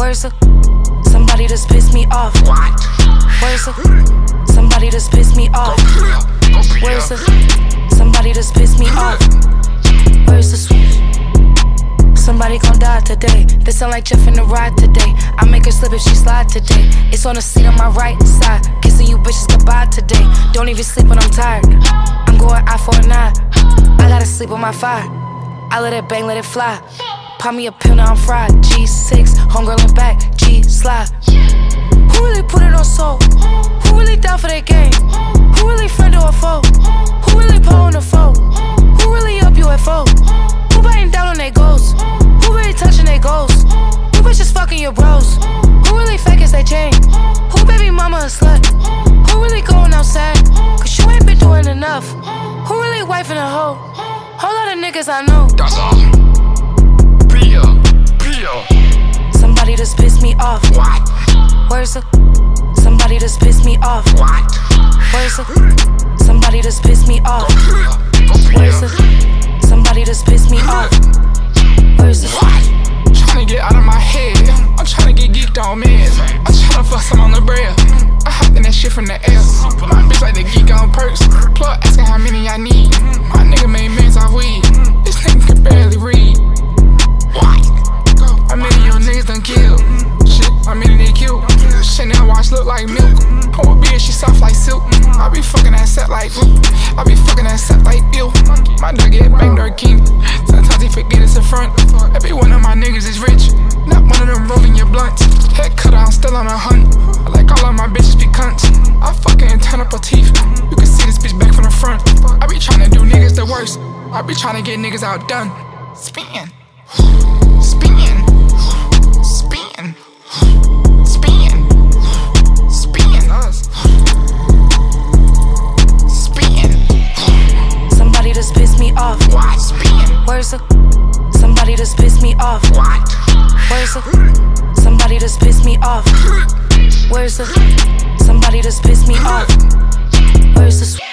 Where's the somebody just pissed me off? What? Where's the somebody just pissed me off? Where's the somebody just pissed me off? Where's the switch? Somebody gon' die today. They sound like Jeff in the ride today. I make her slip if she slide today. It's on the seat on my right side. Kissing you bitches goodbye today. Don't even sleep when I'm tired. I'm going out for a night. I gotta sleep on my fire. I let it bang, let it fly. Pop me a pill, now I'm fried. G6, homegirl in back, G-slide. Who really put it on soul? Who really down for that game? Who really friend or a foe? Who really pull on the foe? Who really up UFO? Who biting down on their goals? Who really touching their goals? Who bitches fucking your bros? Who really fake as they chain? Who baby mama a slut? Who really going outside? Cause you ain't been doing enough. Who really wifing a hoe? Whole lot of niggas I know. That's all. Pia. Somebody just pissed me off. What? Where's the somebody just pissed me off? What? Where's the somebody just pissed me off? Where's the somebody just pissed me off? Where's the What? Tryna get out of my head. I'm tryna get geeked on meds. I'm tryna fuck some on the bread. I hopped in that shit from the air. My bitch like the geek on perks. Plug asking how many I need. My nigga made meds off weed. This nigga can barely read. What? How many of your niggas done killed? Shit, how many they killed? Chanel watch look like milk. Pour a beer, she soft like silk. I be fucking that set like I be fucking that set like ill. My dog get banged or king. Sometimes he forget it's in front. Every one of my niggas is rich. Not one of them rolling your blunts. Head cut out, I'm still on a hunt. I like all of my bitches be cunts. I fucking turn up her teeth. You can see this bitch back from the front. I be tryna do niggas the worst. I be tryna get niggas outdone. Spin. Spin. Spin. Spin. Spin us. Spin. somebody just pissed me off? What? Spin. Where's the somebody just pissed me off? What? Where's the somebody just pissed me off? Where's the somebody just pissed me off? Where's the